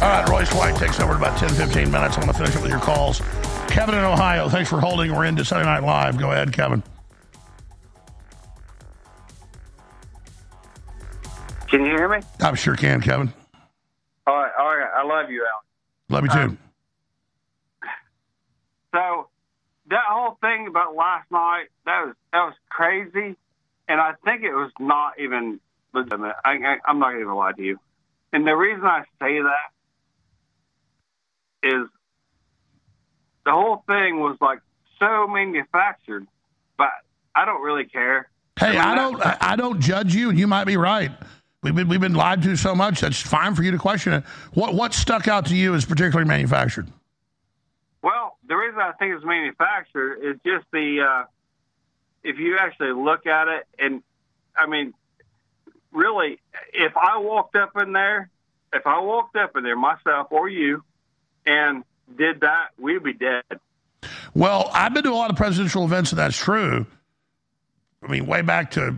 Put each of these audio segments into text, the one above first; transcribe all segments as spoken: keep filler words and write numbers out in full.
All right, Royce White takes over in about ten, fifteen minutes. I'm going to finish it with your calls. Kevin in Ohio, thanks for holding. We're into Saturday Night Live. Go ahead, Kevin. Can you hear me? I sure can, Kevin. All right, all right. I love you, Alex. Love you too. Um, so that whole thing about last night, that was that was crazy, and I think it was not even legitimate. I, I, I'm not going to lie to you. And the reason I say that is the whole thing was like so manufactured, but I don't really care. Hey, I, mean, I don't I don't judge you, and you might be right. We've been we've been lied to so much. That's fine for you to question it. What what stuck out to you as particularly manufactured? Well, the reason I think it's manufactured is just the uh, if you actually look at it, and I mean, really, if I walked up in there, if I walked up in there myself or you, and did that, we'd be dead. Well, I've been to a lot of presidential events, and that's true. I mean, way back to,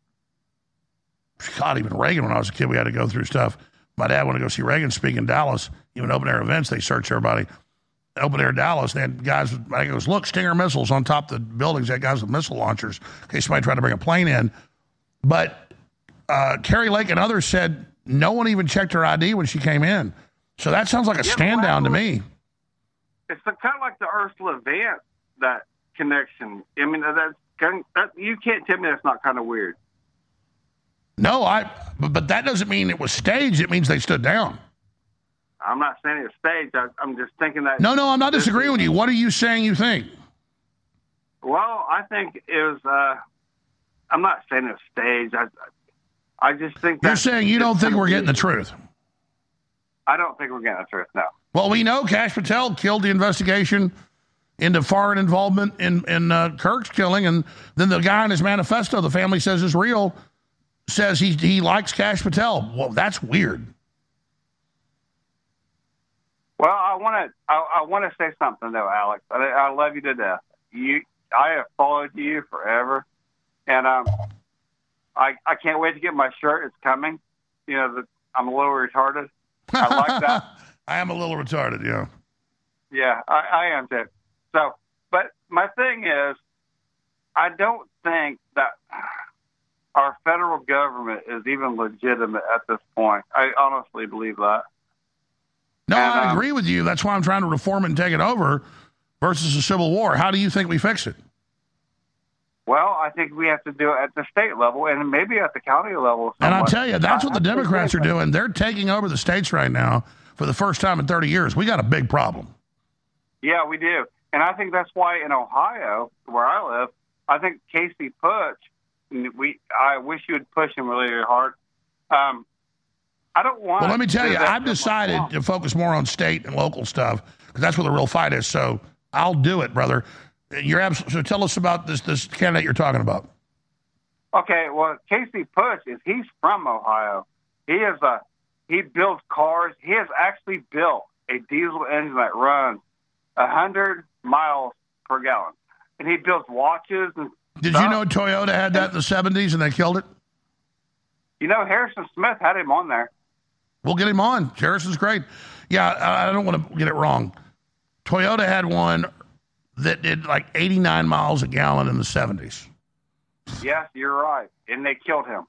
God, even Reagan, when I was a kid, we had to go through stuff. My dad wanted to go see Reagan speak in Dallas. Even open-air events, they search everybody. Open-air Dallas, they had guys with, I think it was, look, Stinger missiles on top of the buildings. They had guys with missile launchers in case somebody tried to bring a plane in. But uh, Carrie Lake and others said no one even checked her I D when she came in. So that sounds like a Yeah, stand down to well, me. It's kind of like the Ursula Vance, that connection. I mean, that's kind that, you can't tell me that's not kind of weird. No, I. But, but that doesn't mean it was staged. It means they stood down. I'm not saying it's staged. I, I'm just thinking that. No, no, I'm not disagreeing with you. What are you saying you think? Well, I think it was. Uh, I'm not saying it's staged. I, I just think You're that's saying you don't think we're getting the truth. I don't think we're getting the truth. No. Well, we know Kash Patel killed the investigation into foreign involvement in, in uh, Kirk's killing, and then the guy in his manifesto, the family says is real, says he he likes Kash Patel. Well, that's weird. Well, I want to I, I want to say something though, Alex. I, I love you to death. You, I have followed you forever, and um, I I can't wait to get my shirt. It's coming. You know, the, I'm a little retarded. I like that. I am a little retarded, yeah. Yeah, I, I am too. So, but my thing is, I don't think that our federal government is even legitimate at this point. I honestly believe that. No, and, I um, agree with you. That's why I'm trying to reform it and take it over versus a civil war. How do you think we fix it? Well, I think we have to do it at the state level and maybe at the county level. And I'll somewhat. tell you, that's I, what the I Democrats are think- doing. They're taking over the states right now for the first time in thirty years. We got a big problem. Yeah, we do. And I think that's why in Ohio, where I live, I think Casey Putsch, we, I wish you would push him really hard. Um, I don't want... Well, let me tell you, that- I've decided to focus more on state and local stuff because that's where the real fight is. So I'll do it, brother. You're abs- so tell us about this this candidate you're talking about. Okay, well, Casey Putsch is he's from Ohio. He is a he builds cars. He has actually built a diesel engine that runs a hundred miles per gallon, and he builds watches and. Did stuff. you know Toyota had that in the seventies and they killed it? You know, Harrison Smith had him on there. We'll get him on. Harrison's great. Yeah, I, I don't want to get it wrong. Toyota had one that did like eighty-nine miles a gallon in the seventies. Yes, you're right, and they killed him.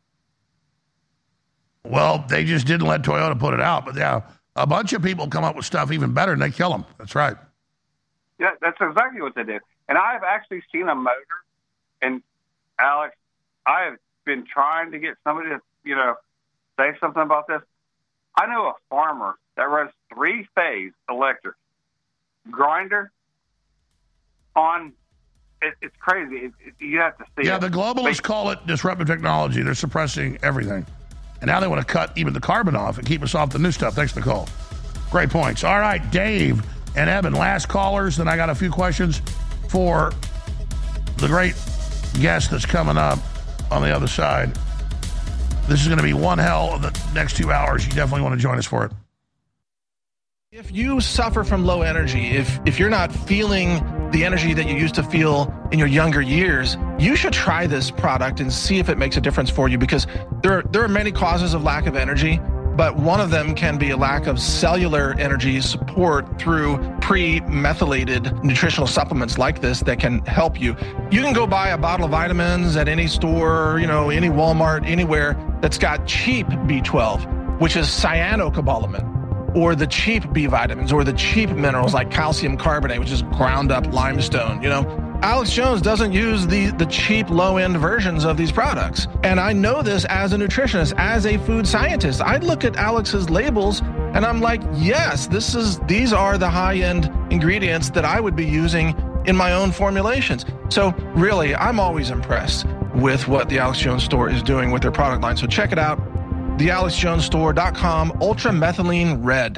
Well, they just didn't let Toyota put it out. But yeah, a bunch of people come up with stuff even better and they kill them. That's right. Yeah, that's exactly what they do. And I have actually seen a motor. And Alex, I have been trying to get somebody to, you know, say something about this. I know a farmer that runs three-phase electric grinder on. It, it's crazy. It, it, you have to see. Yeah, it. the globalists But, call it disruptive technology. They're suppressing everything. And now they want to cut even the carbon off and keep us off the new stuff. Thanks for the call. Great points. All right, Dave and Evan, last callers. Then I got a few questions for the great guest that's coming up on the other side. This is going to be one hell of the next two hours. You definitely want to join us for it. If you suffer from low energy, if if you're not feeling the energy that you used to feel in your younger years, you should try this product and see if it makes a difference for you, because there are, there are many causes of lack of energy. but one of them can be a lack of cellular energy support through pre-methylated nutritional supplements like this that can help you. You can go buy a bottle of vitamins at any store, you know, any Walmart, anywhere that's got cheap B twelve, which is cyanocobalamin, or the cheap B vitamins, or the cheap minerals like calcium carbonate, which is ground up limestone. You know, Alex Jones doesn't use the, the cheap low-end versions of these products. And I know this as a nutritionist, as a food scientist. I look at Alex's labels and I'm like, yes, this is these are the high-end ingredients that I would be using in my own formulations. So really, I'm always impressed with what the Alex Jones store is doing with their product line. So check it out, the alex jones store dot com, Ultra Methylene Red.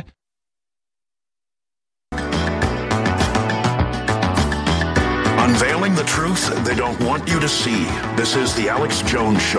Unveiling the truth they don't want you to see. This is The Alex Jones Show.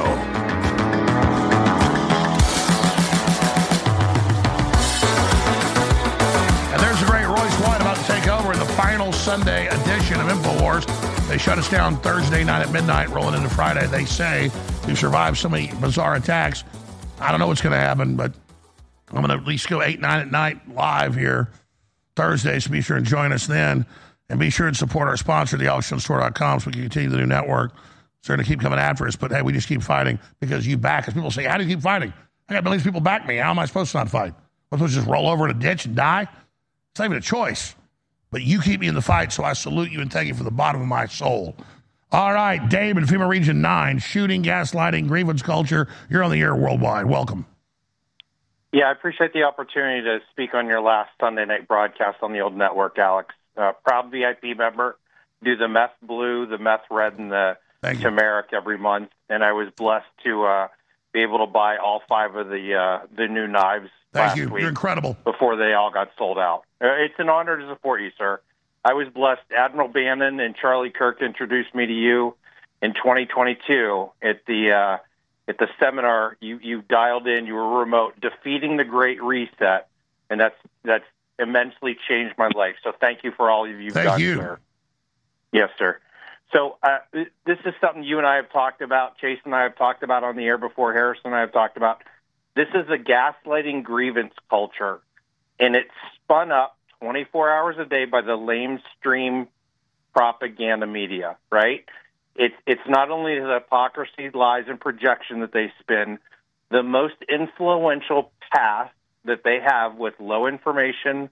And there's the great Royce White about to take over in the final Sunday edition of InfoWars. They shut us down Thursday night at midnight, rolling into Friday. They say we've survived so many bizarre attacks. I don't know what's going to happen, but I'm going to at least go eight, nine at night live here Thursday, so be sure and join us then. And be sure and support our sponsor, the alex jones store dot com, so we can continue the new network. So they're going to keep coming after us, but hey, we just keep fighting because you back us. People say, how do you keep fighting? I got millions of people back me. How am I supposed to not fight? I'm supposed to just roll over in a ditch and die? It's not even a choice. But you keep me in the fight, so I salute you and thank you from the bottom of my soul. All right, Dave in FEMA Region nine, shooting, gaslighting, grievance culture. You're on the air worldwide. Welcome. Yeah, I appreciate the opportunity to speak on your last Sunday night broadcast on the old network, Alex. Uh, proud V I P member, do the meth blue, the meth red, and the turmeric every month. And I was blessed to uh, be able to buy all five of the uh, the new knives Thank last you. week. You're incredible. Before they all got sold out. Uh, it's an honor to support you, sir. I was blessed. Admiral Bannon and Charlie Kirk introduced me to you in twenty twenty-two at the uh, at the seminar. You you dialed in. You were remote, defeating the Great Reset, and that's that's. immensely changed my life. So thank you for all of you've Thank done, you. sir. Yes, sir. So uh, this is something you and I have talked about, Chase and I have talked about on the air before, Harrison and I have talked about. This is a gaslighting grievance culture, and it's spun up twenty-four hours a day by the lamestream propaganda media, right? It's, it's not only the hypocrisy, lies, and projection that they spin, the most influential path that they have with low information,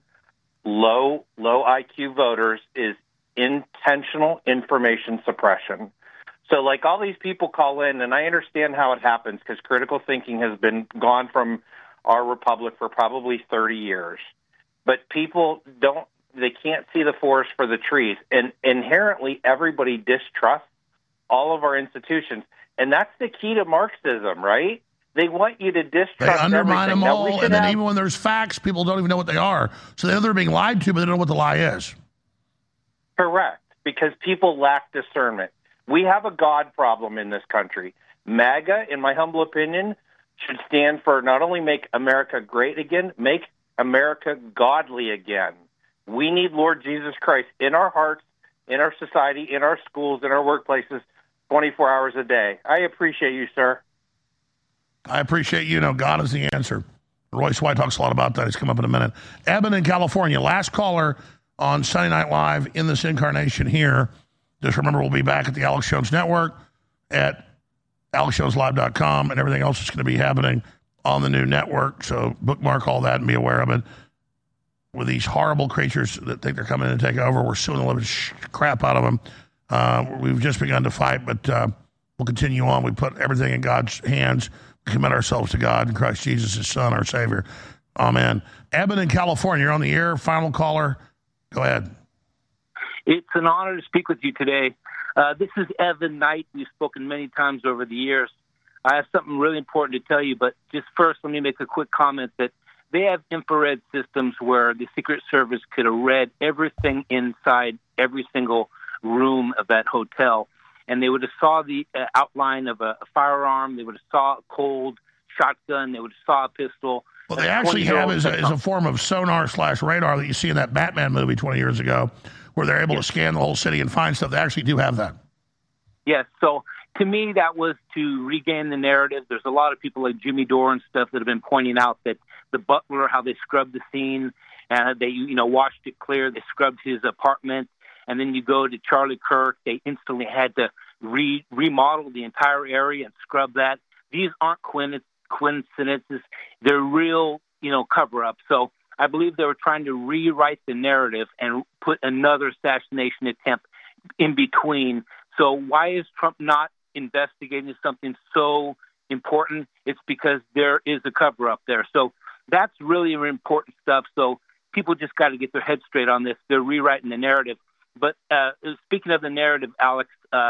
low low I Q voters is intentional information suppression. So like all these people call in, and I understand how it happens because critical thinking has been gone from our republic for probably thirty years. But people don't, they can't see the forest for the trees. And inherently everybody distrusts all of our institutions. And that's the key to Marxism, right? They want you to distrust They undermine everything. them all, and then have... even when there's facts, people don't even know what they are. So they know they're being lied to, but they don't know what the lie is. Correct, because people lack discernment. We have a God problem in this country. MAGA, in my humble opinion, should stand for not only make America great again, make America godly again. We need Lord Jesus Christ in our hearts, in our society, in our schools, in our workplaces, twenty-four hours a day. I appreciate you, sir. I appreciate you. You know, God is the answer. Royce White talks a lot about that. He's come up in a minute. Eben in California, last caller on Sunday Night Live in this incarnation here. Just remember, we'll be back at the Alex Jones Network at alex jones live dot com, and everything else is going to be happening on the new network. So bookmark all that and be aware of it. With these horrible creatures that think they're coming in to take over, we're suing the living sh- crap out of them. Uh, we've just begun to fight, but uh, we'll continue on. We put everything in God's hands. Commit ourselves to God and Christ Jesus, his son, our Savior. Amen. Eben in California, you're on the air. Final caller. Go ahead. It's an honor to speak with you today. Uh, this is Evan Knight. We've spoken many times over the years. I have something really important to tell you, but just first let me make a quick comment that they have infrared systems where the Secret Service could have read everything inside every single room of that hotel. And they would have saw the uh, outline of a, a firearm. They would have saw a cold shotgun. They would have saw a pistol. What they actually have is a, is a form of sonar slash radar that you see in that Batman movie twenty years ago, where they're able yes. to scan the whole city and find stuff. They actually do have that. Yes. So to me, that was to regain the narrative. There's a lot of people like Jimmy Dore and stuff that have been pointing out that the butler, how they scrubbed the scene, and they, you know, washed it clear. They scrubbed his apartment. And then you go to Charlie Kirk. They instantly had to re- remodel the entire area and scrub that. These aren't coincidences. They're real, you know, cover-ups. So I believe they were trying to rewrite the narrative and put another assassination attempt in between. So why is Trump not investigating something so important? It's because there is a cover-up there. So that's really important stuff. So people just got to get their heads straight on this. They're rewriting the narrative. But uh, speaking of the narrative, Alex, uh,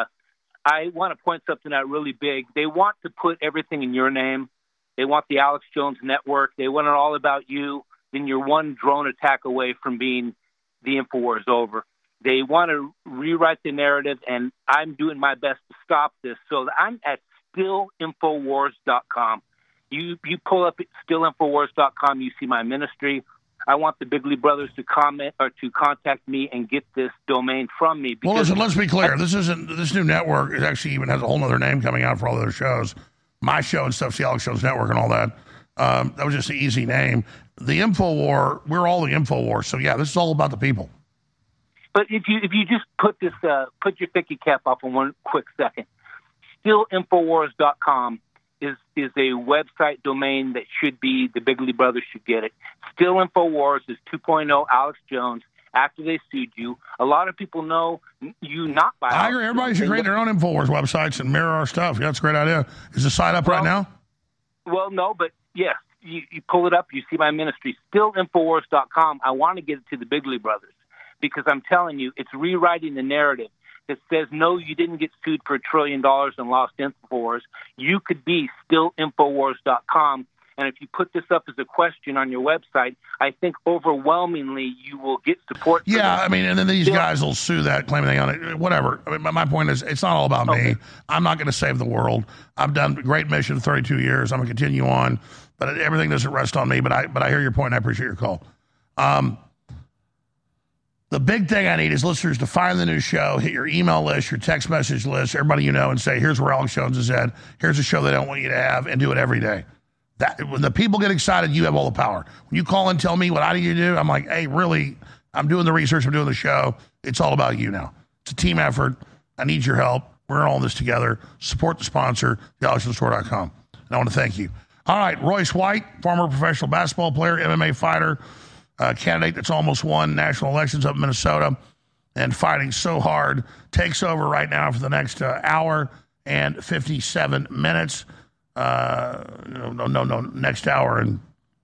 I want to point something out really big. They want to put everything in your name. They want the Alex Jones Network. They want it all about you. Then you're one drone attack away from being the InfoWars over. They want to rewrite the narrative, and I'm doing my best to stop this. So I'm at still infowars dot com. You you pull up at still infowars dot com, you see my ministry. I want the Bigley brothers to comment or to contact me and get this domain from me. Well, listen, let's be clear. This isn't this new network. It actually even has a whole other name coming out for all the other shows. My show and stuff's the Alex Jones Network and all that. Um, that was just an easy name. The InfoWar, we're all the InfoWar. So yeah, this is all about the people. But if you if you just put this uh, put your thinking cap up on one quick second, still infowars dot com is is a website domain that should be, the Bigley brothers should get it. Still InfoWars is two point oh Alex Jones after they sued you. A lot of people know you not by I agree. Everybody should create their own InfoWars websites and mirror our stuff. Yeah, that's a great idea. Is the site up well, right now? Well, no, but yes, you, you pull it up, you see my ministry, still infowars dot com. I want to get it to the Bigley brothers because I'm telling you, it's rewriting the narrative that says, no, you didn't get sued for a trillion dollars and lost InfoWars. You could be still infowars dot com. And if you put this up as a question on your website, I think overwhelmingly you will get support. Yeah, I mean, and then these still, guys will sue that, claim they own it, whatever. I mean, my, my point is, it's not all about okay. me. I'm not going to save the world. I've done a great mission for thirty-two years. I'm going to continue on, but everything doesn't rest on me. But I, but I hear your point, and I appreciate your call. Um, The big thing I need is listeners to find the new show, hit your email list, your text message list, everybody you know, and say, here's where Alex Jones is at. Here's a show they don't want you to have, and do it every day. That when the people get excited, you have all the power. When you call and tell me what I need you to do, I'm like, hey, really, I'm doing the research, I'm doing the show. It's all about you now. It's a team effort. I need your help. We're in all this together. Support the sponsor, the alex jones store dot com. And I want to thank you. All right, Royce White, former professional basketball player, M M A fighter, Uh, candidate that's almost won national elections up in Minnesota and fighting so hard, takes over right now for the next uh, hour and fifty-seven minutes. Uh, no, no, no, no, next hour and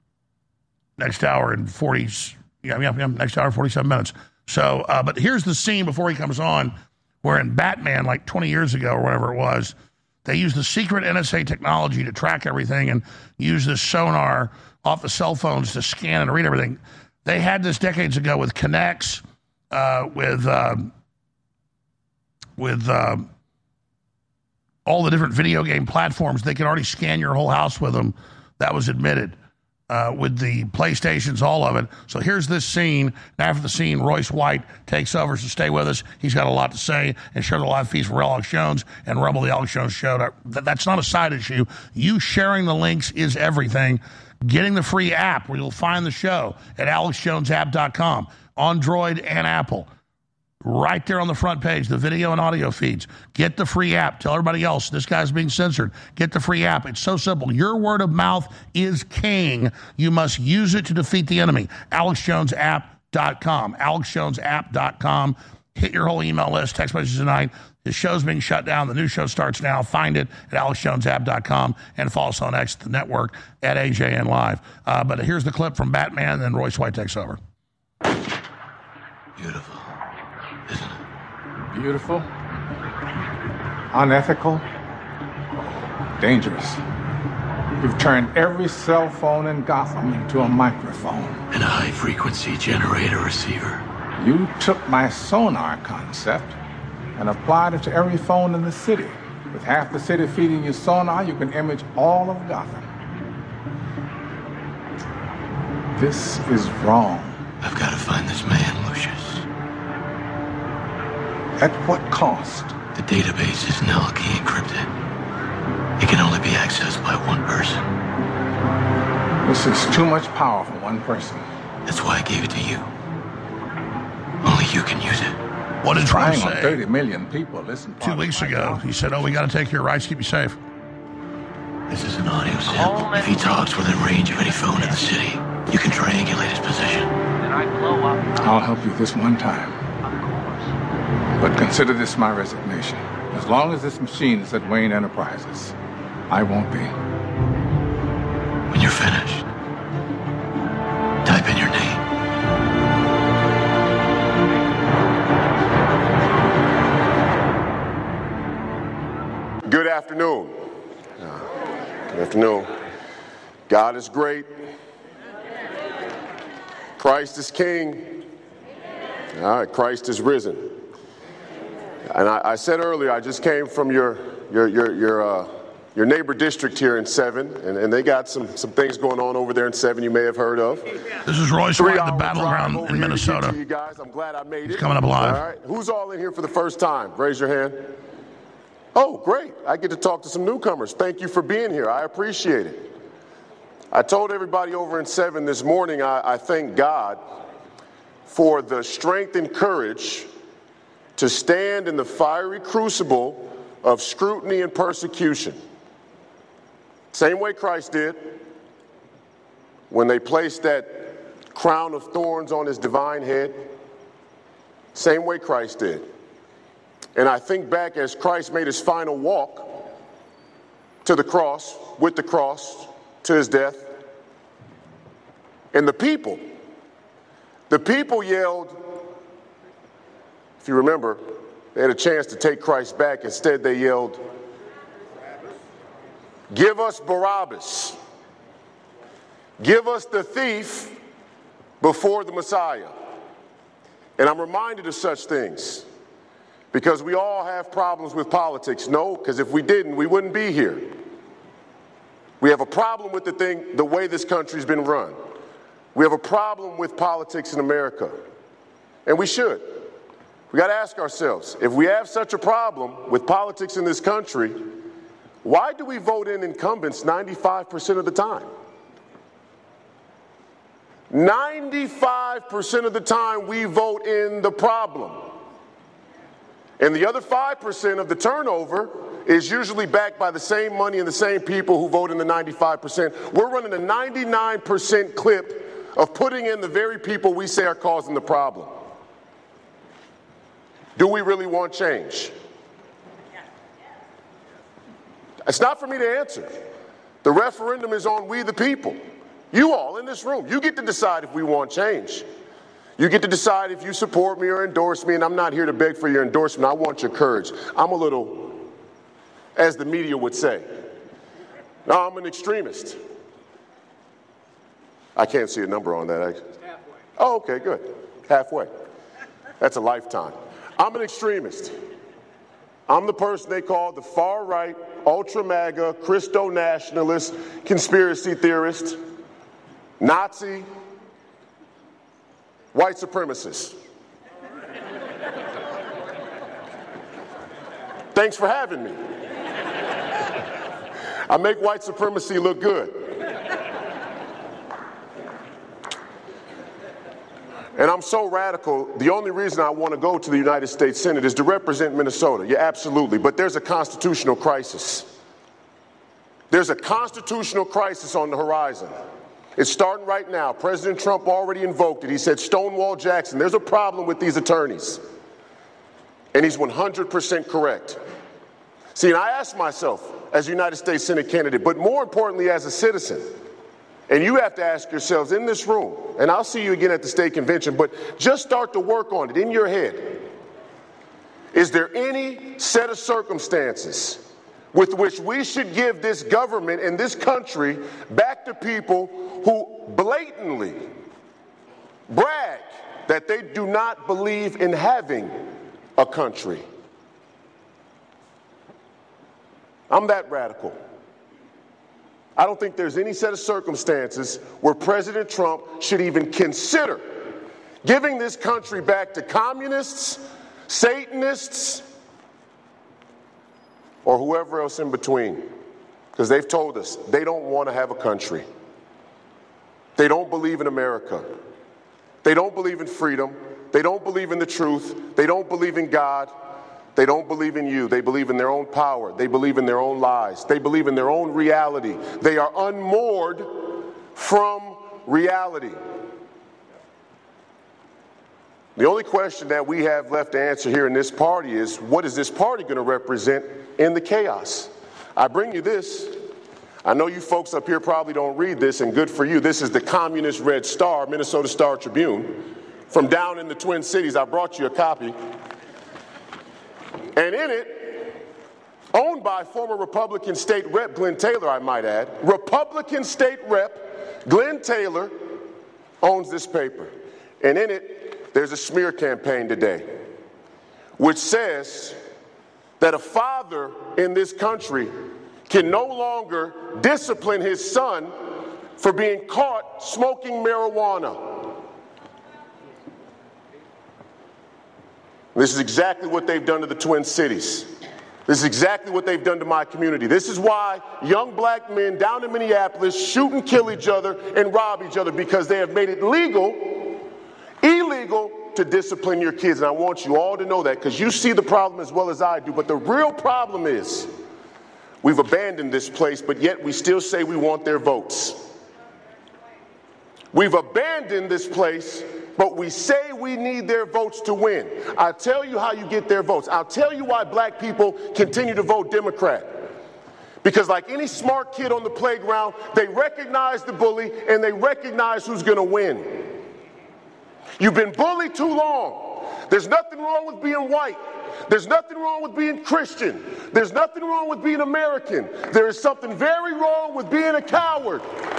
next hour and forty. Yeah, yeah, yeah, next hour forty-seven minutes. So, uh, but here's the scene before he comes on, where in Batman, like twenty years ago or whatever it was, they used the secret N S A technology to track everything and use this sonar off the cell phones to scan and read everything. They had this decades ago with Kinects, uh, with uh, with uh, all the different video game platforms. They could already scan your whole house with them. That was admitted uh, with the PlayStations, all of it. So here's this scene. And after the scene, Royce White takes over. So stay with us. He's got a lot to say and share the live feeds for Alex Jones and Rebel the Alex Jones Show. That, that's not a side issue. You sharing the links is everything. Getting the free app where you'll find the show at alex jones app dot com, Android and Apple. Right there on the front page, the video and audio feeds. Get the free app. Tell everybody else, this guy's being censored. Get the free app. It's so simple. Your word of mouth is king. You must use it to defeat the enemy. alex jones app dot com, alex jones app dot com. Hit your whole email list, text messages tonight. The show's being shut down. The new show starts now. Find it at alex jones app dot com and follow us on X, the network, at A J N Live. Uh, but here's the clip from Batman, and then Royce White takes over. Beautiful, isn't it? Beautiful, unethical, dangerous. You've turned every cell phone in Gotham into a microphone. And a high-frequency generator receiver. You took my sonar concept and applied it to every phone in the city. With half the city feeding you sonar, you can image all of Gotham. This is wrong. I've got to find this man, Lucius. At what cost? The database is L key encrypted. It can only be accessed by one person. This is too much power for one person. That's why I gave it to you. Only you can use it. What did Trump Trying on say thirty million people. Listen. two weeks ago? He said, oh, we got to take your rights, keep you safe. This is an audio sample. If he talks within range of any phone in the city, you can triangulate his position. I'll help you this one time. But consider this my resignation. As long as this machine is at Wayne Enterprises, I won't be. When you're finished, type in your name. Good afternoon. Good afternoon. God is great. Christ is King. All right, Christ is risen. And I, I said earlier, I just came from your your your your uh, your neighbor district here in Seven, and, and they got some some things going on over there in Seven you may have heard of. This is Royce White, the battleground in Minnesota. You guys, I'm glad I made it. He's coming up live. All right, who's all in here for the first time? Raise your hand. Oh, great! I get to talk to some newcomers. Thank you for being here. I appreciate it. I told everybody over in Seven this morning, I, I thank God for the strength and courage to stand in the fiery crucible of scrutiny and persecution. Same way Christ did when they placed that crown of thorns on his divine head. Same way Christ did. And I think back as Christ made his final walk to the cross, with the cross, to his death. And the people, the people yelled, if you remember, they had a chance to take Christ back. Instead, they yelled, "Give us Barabbas. Give us the thief before the Messiah." And I'm reminded of such things because we all have problems with politics. No, because if we didn't, we wouldn't be here. We have a problem with the thing, the way this country's been run. We have a problem with politics in America, and we should. We got to ask ourselves, if we have such a problem with politics in this country, why do we vote in incumbents ninety-five percent of the time? ninety-five percent of the time we vote in the problem. And the other five percent of the turnover is usually backed by the same money and the same people who vote in the ninety-five percent. We're running a ninety-nine percent clip of putting in the very people we say are causing the problem. Do we really want change? It's not for me to answer. The referendum is on we the people. You all in this room, you get to decide if we want change. You get to decide if you support me or endorse me, and I'm not here to beg for your endorsement. I want your courage. I'm a little, as the media would say, no, I'm an extremist. I can't see a number on that. Halfway. Oh, okay, good. Halfway. That's a lifetime. I'm an extremist. I'm the person they call the far-right, ultra-MAGA, Christo-nationalist, conspiracy theorist, Nazi, white supremacist. Thanks for having me. I make white supremacy look good. And I'm so radical, the only reason I want to go to the United States Senate is to represent Minnesota. Yeah, absolutely. But there's a constitutional crisis. There's a constitutional crisis on the horizon. It's starting right now. President Trump already invoked it. He said, Stonewall Jackson, there's a problem with these attorneys. And he's one hundred percent correct. See, and I ask myself as a United States Senate candidate, but more importantly as a citizen, and you have to ask yourselves in this room, and I'll see you again at the state convention, but just start to work on it in your head. Is there any set of circumstances with which we should give this government and this country back to people who blatantly brag that they do not believe in having a country? I'm that radical. I don't think there's any set of circumstances where President Trump should even consider giving this country back to communists, Satanists, or whoever else in between, because they've told us they don't want to have a country. They don't believe in America. They don't believe in freedom. They don't believe in the truth. They don't believe in God. They don't believe in you. They believe in their own power. They believe in their own lies. They believe in their own reality. They are unmoored from reality. The only question that we have left to answer here in this party is, what is this party going to represent in the chaos? I bring you this. I know you folks up here probably don't read this, and good for you. This is the Communist Red Star, Minnesota Star Tribune, from down in the Twin Cities. I brought you a copy. And in it, owned by former Republican State Rep Glenn Taylor, I might add, Republican State Rep Glenn Taylor owns this paper. And in it, there's a smear campaign today, which says that a father in this country can no longer discipline his son for being caught smoking marijuana. This is exactly what they've done to the Twin Cities. This is exactly what they've done to my community. This is why young black men down in Minneapolis shoot and kill each other and rob each other, because they have made it legal, illegal to discipline your kids. And I want you all to know that, because you see the problem as well as I do. But the real problem is we've abandoned this place, but yet we still say we want their votes. We've abandoned this place, but we say we need their votes to win. I'll tell you how you get their votes. I'll tell you why black people continue to vote Democrat. Because like any smart kid on the playground, they recognize the bully and they recognize who's going to win. You've been bullied too long. There's nothing wrong with being white. There's nothing wrong with being Christian. There's nothing wrong with being American. There is something very wrong with being a coward.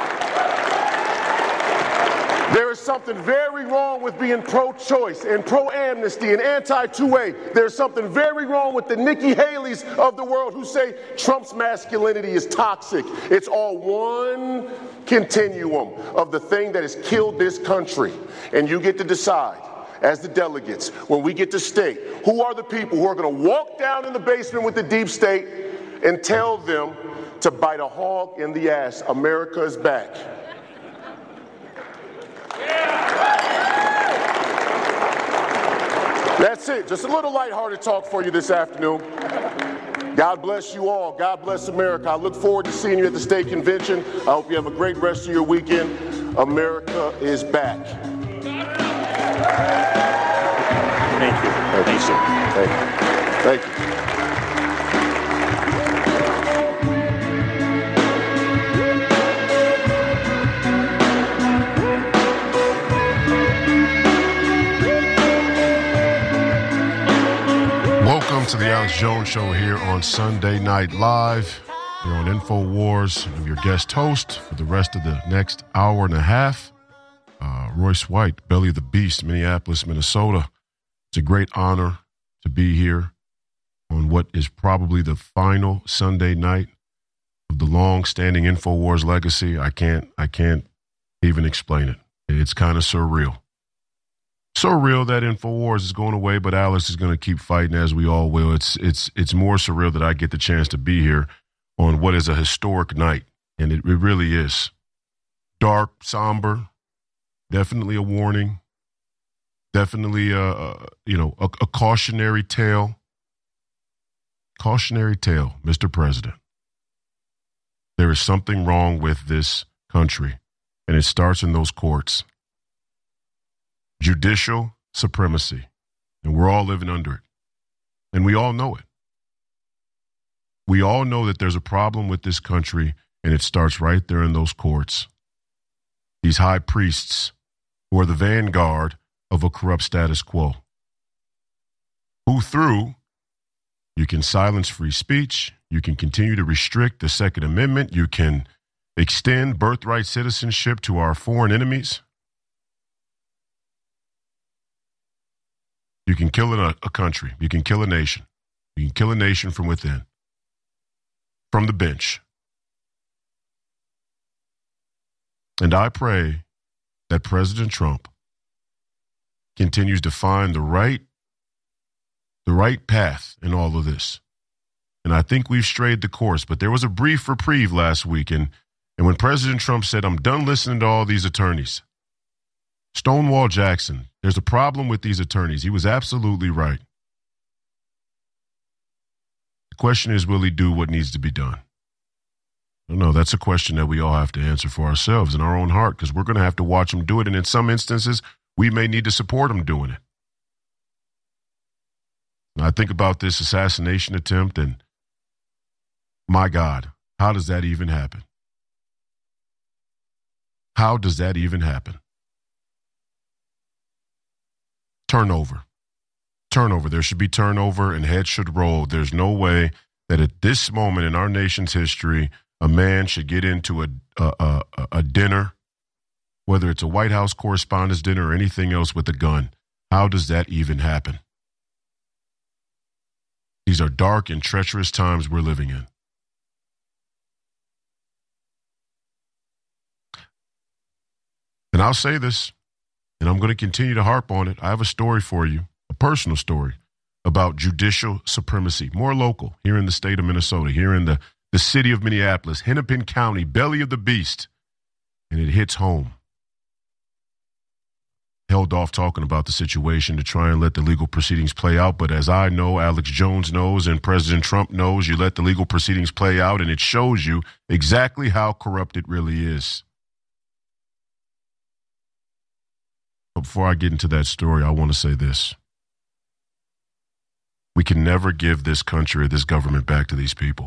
There is something very wrong with being pro-choice and pro-amnesty and anti-two A. There's something very wrong with the Nikki Haley's of the world who say Trump's masculinity is toxic. It's all one continuum of the thing that has killed this country. And you get to decide, as the delegates, when we get to state, who are the people who are going to walk down in the basement with the deep state and tell them to bite a hog in the ass. America is back. That's it. Just a little lighthearted talk for you this afternoon. God bless you all. God bless America. I look forward to seeing you at the state convention. I hope you have a great rest of your weekend. America is back. Thank you. Thank you, sir. Thank you. Thank you. Welcome to the Alex Jones Show here on Sunday Night Live. You're on InfoWars. I'm your guest host for the rest of the next hour and a half. Uh, Royce White, Belly of the Beast, Minneapolis, Minnesota. It's a great honor to be here on what is probably the final Sunday night of the long-standing InfoWars legacy. I can't, I can't even explain it. It's kind of surreal. So real that InfoWars is going away, but Alex is going to keep fighting, as we all will. It's it's it's more surreal that I get the chance to be here on what is a historic night, and it, it really is. Dark, somber, definitely a warning, definitely a, a you know a, a cautionary tale. Cautionary tale, Mister President. There is something wrong with this country, and it starts in those courts. Judicial supremacy, and we're all living under it, and we all know it. We all know that there's a problem with this country, and it starts right there in those courts. These high priests who are the vanguard of a corrupt status quo, who through, you can silence free speech, you can continue to restrict the Second Amendment, you can extend birthright citizenship to our foreign enemies. You can kill a, a country. You can kill a nation. You can kill a nation from within, from the bench. And I pray that President Trump continues to find the right, the right path in all of this. And I think we've strayed the course. But there was a brief reprieve last week. And, and when President Trump said, I'm done listening to all these attorneys, Stonewall Jackson, there's a problem with these attorneys. He was absolutely right. The question is, will he do what needs to be done? I don't know. That's a question that we all have to answer for ourselves in our own heart, because we're going to have to watch him do it. And in some instances, we may need to support him doing it. And I think about this assassination attempt, and my God, how does that even happen? How does that even happen? Turnover. Turnover. There should be turnover and heads should roll. There's no way that at this moment in our nation's history, a man should get into a, a, a, a dinner, whether it's a White House Correspondents' Dinner or anything else, with a gun. How does that even happen? These are dark and treacherous times we're living in. And I'll say this, and I'm going to continue to harp on it. I have a story for you, a personal story about judicial supremacy, more local, here in the state of Minnesota, here in the, the city of Minneapolis, Hennepin County, belly of the beast, and it hits home. Held off talking about the situation to try and let the legal proceedings play out, but as I know, Alex Jones knows, and President Trump knows, you let the legal proceedings play out, and it shows you exactly how corrupt it really is. But before I get into that story, I want to say this. We can never give this country or this government back to these people.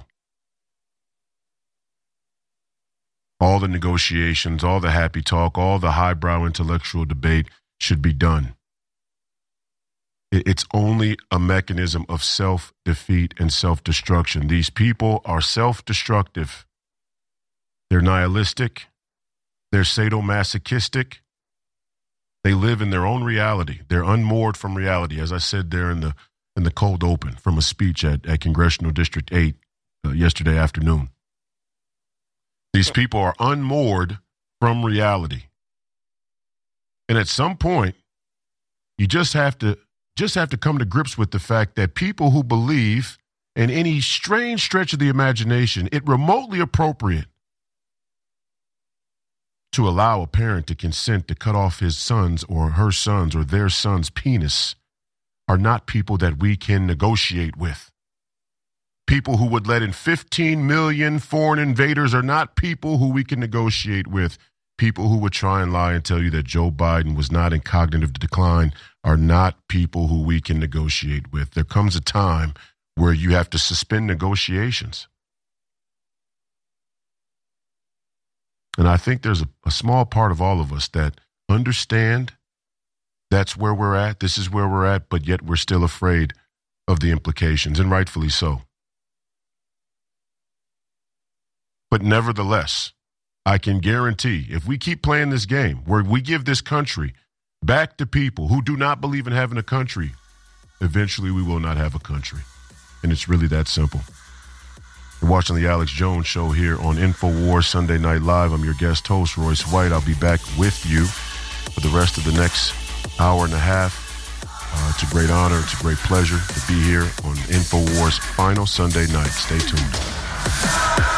All the negotiations, all the happy talk, all the highbrow intellectual debate should be done. It's only a mechanism of self-defeat and self-destruction. These people are self-destructive. They're nihilistic. They're sadomasochistic. They live in their own reality. They're unmoored from reality, as I said there in the in the cold open from a speech at, at Congressional District eight uh, yesterday afternoon. These people are unmoored from reality. And at some point, you just have to just have to come to grips with the fact that people who believe in any strange stretch of the imagination, it remotely appropriate to allow a parent to consent to cut off his son's or her son's or their son's penis are not people that we can negotiate with. People who would let in fifteen million foreign invaders are not people who we can negotiate with. People who would try and lie and tell you that Joe Biden was not in cognitive decline are not people who we can negotiate with. There comes a time where you have to suspend negotiations. And I think there's a, a small part of all of us that understand that's where we're at, this is where we're at, but yet we're still afraid of the implications, and rightfully so. But nevertheless, I can guarantee if we keep playing this game where we give this country back to people who do not believe in having a country, eventually we will not have a country. And it's really that simple. You're watching the Alex Jones Show here on InfoWars Sunday Night Live. I'm your guest host, Royce White. I'll be back with you for the rest of the next hour and a half. Uh, it's a great honor. It's a great pleasure to be here on InfoWars final Sunday night. Stay tuned.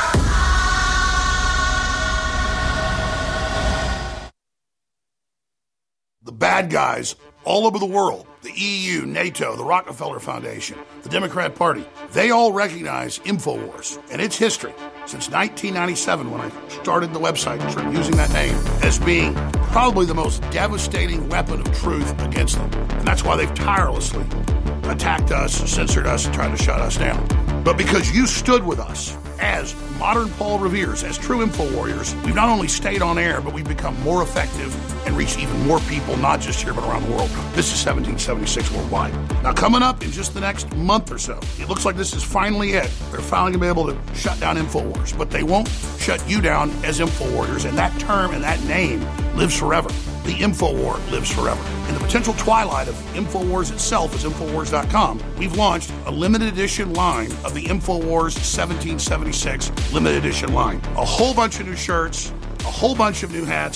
The bad guys all over the world, the E U, NATO, the Rockefeller Foundation, the Democrat Party, they all recognize InfoWars and its history since nineteen ninety-seven when I started the website and started using that name as being probably the most devastating weapon of truth against them. And that's why they've tirelessly attacked us, censored us, and tried to shut us down. But because you stood with us as modern Paul Revere's, as true info warriors, we've not only stayed on air, but we've become more effective and reached even more people, not just here, but around the world. This is seventeen seventy-six worldwide. Now, coming up in just the next month or so, it looks like this is finally it. They're finally going to be able to shut down InfoWars, but they won't shut you down as info warriors, and that term and that name lives forever. The InfoWar lives forever. In the potential twilight of InfoWars itself, as Infowars dot com, we've launched a limited edition line of the InfoWars seventeen seventy-six limited edition line. A whole bunch of new shirts, a whole bunch of new hats,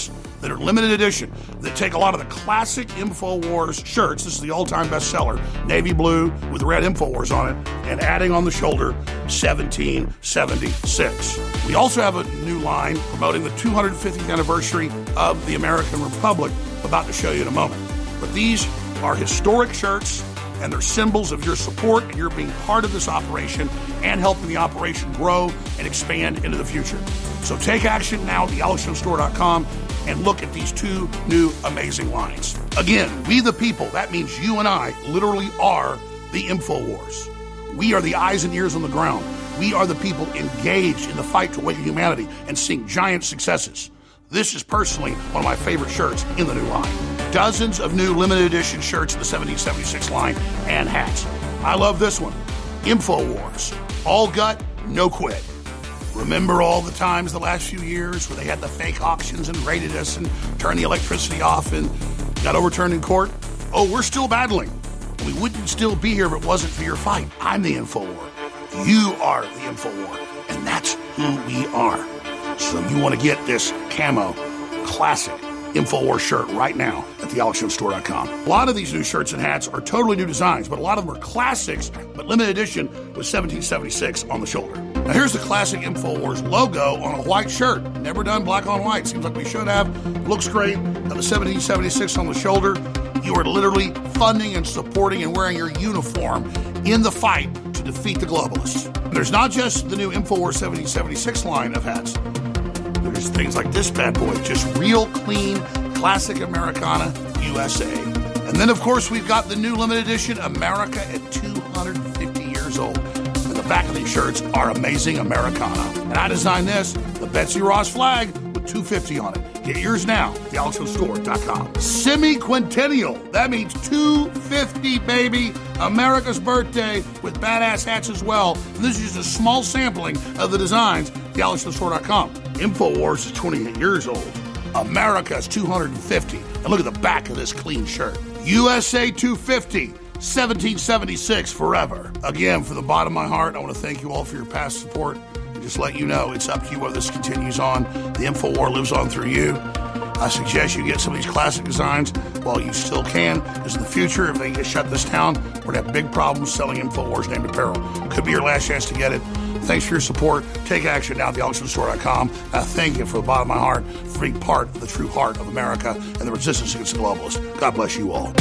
that are limited edition that take a lot of the classic InfoWars shirts. This is the all-time bestseller, navy blue with red InfoWars on it, and adding on the shoulder seventeen seventy-six. We also have a new line promoting the two hundred fiftieth anniversary of the American Republic, about to show you in a moment. But these are historic shirts, and they're symbols of your support and your being part of this operation and helping the operation grow and expand into the future. So take action now at the alex jones store dot com and look at these two new amazing lines. Again, we the people, that means you and I literally are the InfoWars. We are the eyes and ears on the ground. We are the people engaged in the fight to awaken humanity and seeing giant successes. This is personally one of my favorite shirts in the new line. Dozens of new limited edition shirts in the seventeen seventy-six line and hats. I love this one. InfoWars. All gut, no quit. Remember all the times the last few years where they had the fake auctions and raided us and turned the electricity off and got overturned in court? Oh, we're still battling. We wouldn't still be here if it wasn't for your fight. I'm the InfoWar. You are the InfoWar. And that's who we are. So you want to get this camo classic InfoWars shirt right now at the alex jones store dot com. A lot of these new shirts and hats are totally new designs, but a lot of them are classics, but limited edition with seventeen seventy-six on the shoulder. Now here's the classic InfoWars logo on a white shirt. Never done black on white. Seems like we should have. Looks great. Got the seventeen seventy-six on the shoulder. You are literally funding and supporting and wearing your uniform in the fight to defeat the globalists. And there's not just the new InfoWars seventeen seventy-six line of hats. There's things like this bad boy, just real clean, classic Americana U S A. And then, of course, we've got the new limited edition America at two hundred fifty years old. And the back of these shirts are amazing Americana. And I designed this, the Betsy Ross flag with two fifty on it. Get yours now at the alex jones store dot com. Semi-quintennial. That means two fifty, baby. America's birthday with badass hats as well. And this is just a small sampling of the designs at the alex jones store dot com. InfoWars is twenty-eight years old. America is two hundred fifty. And look at the back of this clean shirt. U S A two fifty, seventeen seventy-six forever. Again, from the bottom of my heart, I want to thank you all for your past support. And just let you know, it's up to you whether this continues on. The InfoWar lives on through you. I suggest you get some of these classic designs while you still can, because in the future, if they shut this down, we're going to have big problems selling InfoWars named apparel. Could be your last chance to get it. Thanks for your support. Take action now at the alex jones store dot com. I thank you from the bottom of my heart for being part of the true heart of America and the resistance against the globalists. God bless you all.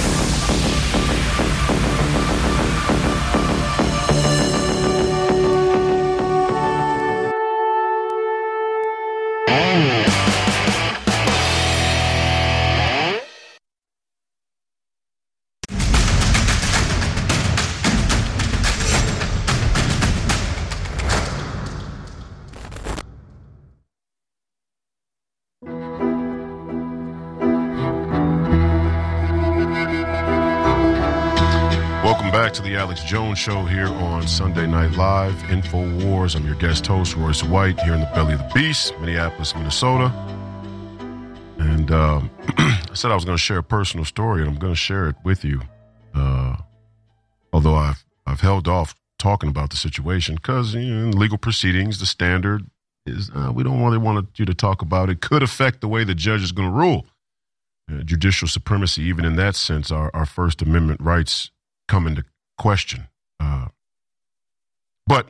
To the Alex Jones Show here on Sunday Night Live, InfoWars. I'm your guest host, Royce White, here in the belly of the beast, Minneapolis, Minnesota. And um, I said I was going to share a personal story, and I'm going to share it with you. Uh, although I've I've held off talking about the situation because, you know, in legal proceedings, the standard is uh, we don't really want you to talk about it. Could affect the way the judge is going to rule. Uh, judicial supremacy, even in that sense, our, our First Amendment rights come into question. Uh, but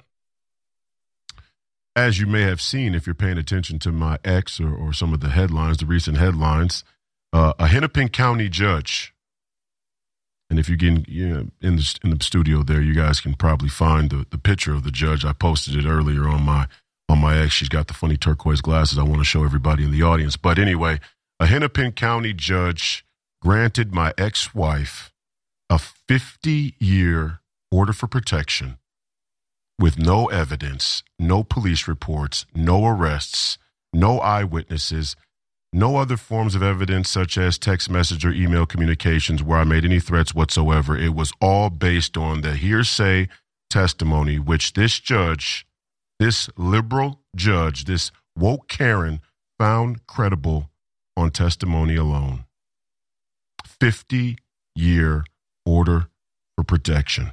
as you may have seen, if you're paying attention to my X or, or some of the headlines, the recent headlines, uh, a Hennepin County judge, and if you get you know, in the in the studio there, you guys can probably find the, the picture of the judge. I posted it earlier on my on my X. She's got the funny turquoise glasses. I want to show everybody in the audience. But anyway, a Hennepin County judge granted my ex-wife a fifty-year order for protection with no evidence, no police reports, no arrests, no eyewitnesses, no other forms of evidence such as text message or email communications where I made any threats whatsoever. It was all based on the hearsay testimony, which this judge, this liberal judge, this woke Karen found credible on testimony alone. fifty-year order for protection.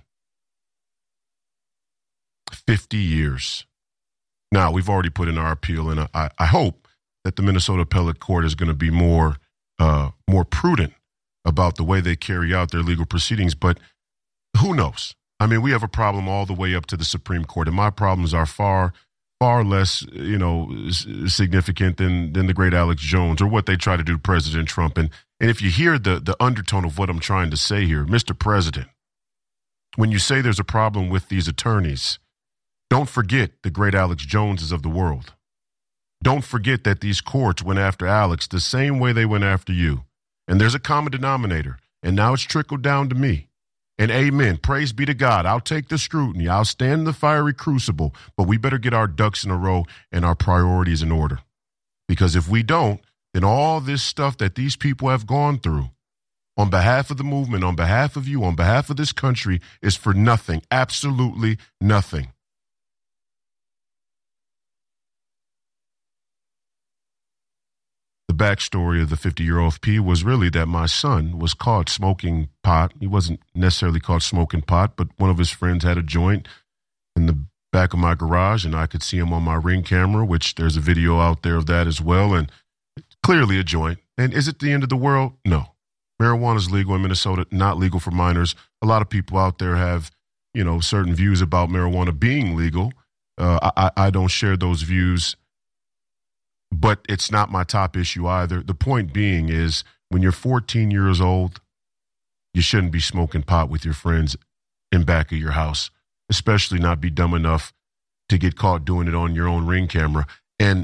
fifty years. Now, we've already put in our appeal, and I, I hope that the Minnesota Appellate Court is going to be more uh, more prudent about the way they carry out their legal proceedings. But who knows? I mean, we have a problem all the way up to the Supreme Court, and my problems are far, far less, you know, significant than than the great Alex Jones or what they try to do to President Trump. And and if you hear the the undertone of what I'm trying to say here, Mister President, when you say there's a problem with these attorneys, don't forget the great Alex Joneses of the world. Don't forget that these courts went after Alex the same way they went after you. And there's a common denominator. And now it's trickled down to me. And amen. Praise be to God. I'll take the scrutiny. I'll stand in the fiery crucible. But we better get our ducks in a row and our priorities in order. Because if we don't, then all this stuff that these people have gone through on behalf of the movement, on behalf of you, on behalf of this country is for nothing. Absolutely nothing. The backstory of the fifty-year-old P was really that my son was caught smoking pot. He wasn't necessarily caught smoking pot, but one of his friends had a joint in the back of my garage, and I could see him on my Ring camera, which there's a video out there of that as well, and clearly a joint. And is it the end of the world? No. Marijuana is legal in Minnesota, not legal for minors. A lot of people out there have, you know, certain views about marijuana being legal. Uh, I, I don't share those views. But it's not my top issue either. The point being is when you're fourteen years old, you shouldn't be smoking pot with your friends in back of your house, especially not be dumb enough to get caught doing it on your own Ring camera. And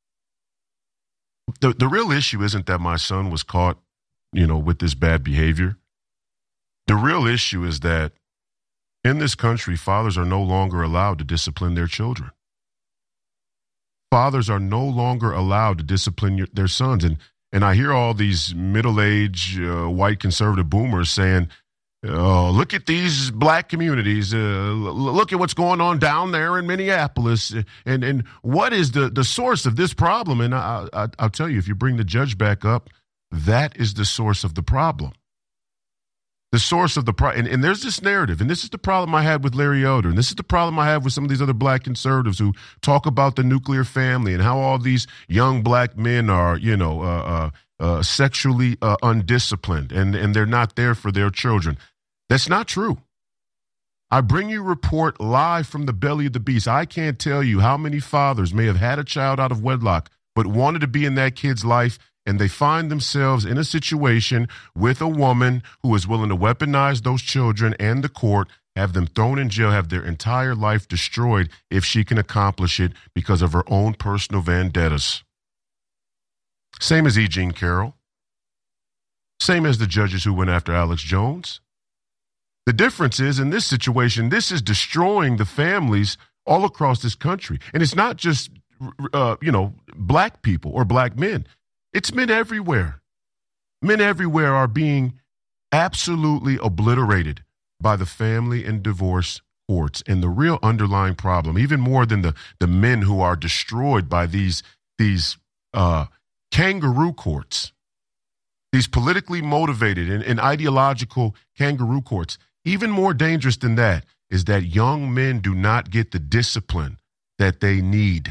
the the real issue isn't that my son was caught, you know, with this bad behavior. The real issue is that in this country, fathers are no longer allowed to discipline their children. Fathers are no longer allowed to discipline your, their sons. And and I hear all these middle-aged uh, white conservative boomers saying, oh, look at these black communities. Uh, look at what's going on down there in Minneapolis. And and what is the, the source of this problem? And I, I, I'll tell you, if you bring the judge back up, that is the source of the problem. The source of the problem. And, and there's this narrative, and this is the problem I had with Larry Elder, and this is the problem I have with some of these other black conservatives who talk about the nuclear family and how all these young black men are, you know, uh, uh, uh, sexually uh, undisciplined, and, and they're not there for their children. That's not true. I bring you a report live from the belly of the beast. I can't tell you how many fathers may have had a child out of wedlock but wanted to be in that kid's life, and they find themselves in a situation with a woman who is willing to weaponize those children and the court, have them thrown in jail, have their entire life destroyed if she can accomplish it because of her own personal vendettas. Same as E. Jean Carroll. Same as the judges who went after Alex Jones. The difference is, in this situation, this is destroying the families all across this country. And it's not just, uh, you know, black people or black men. It's men everywhere. Men everywhere are being absolutely obliterated by the family and divorce courts. And the real underlying problem, even more than the, the men who are destroyed by these, these uh, kangaroo courts, these politically motivated and, and ideological kangaroo courts, even more dangerous than that is that young men do not get the discipline that they need.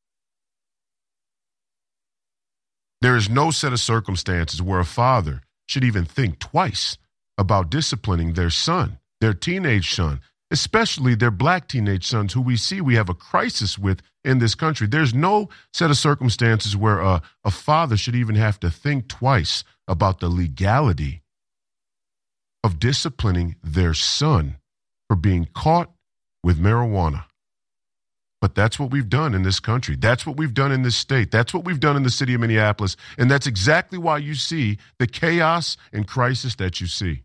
There is no set of circumstances where a father should even think twice about disciplining their son, their teenage son, especially their black teenage sons who we see we have a crisis with in this country. There's no set of circumstances where a, a father should even have to think twice about the legality of disciplining their son for being caught with marijuana. But that's what we've done in this country. That's what we've done in this state. That's what we've done in the city of Minneapolis. And that's exactly why you see the chaos and crisis that you see.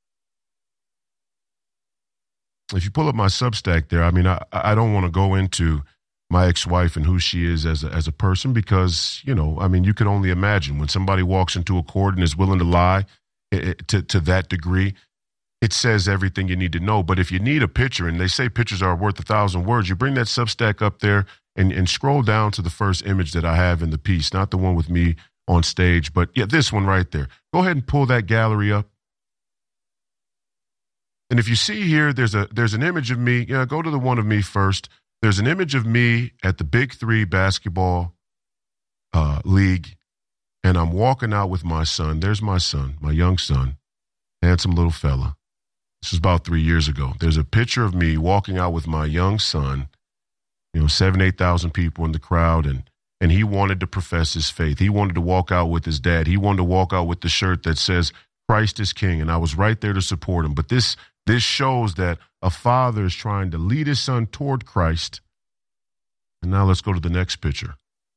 If you pull up my Substack there, I mean, I, I don't want to go into my ex-wife and who she is as a, as a person because, you know, I mean, you can only imagine when somebody walks into a court and is willing to lie it, to, to that degree, it says everything you need to know. But if you need a picture, and they say pictures are worth a thousand words, you bring that Substack up there and, and scroll down to the first image that I have in the piece, not the one with me on stage, but yeah, this one right there. Go ahead and pull that gallery up. And if you see here, there's a there's an image of me. Yeah, go to the one of me first. There's an image of me at the Big Three basketball uh, league, and I'm walking out with my son. There's my son, my young son, handsome little fella. This was about three years ago. There's a picture of me walking out with my young son, you know, seven, eight thousand people in the crowd, and and he wanted to profess his faith. He wanted to walk out with his dad. He wanted to walk out with the shirt that says Christ is King, and I was right there to support him. But this this shows that a father is trying to lead his son toward Christ. And now let's go to the next picture.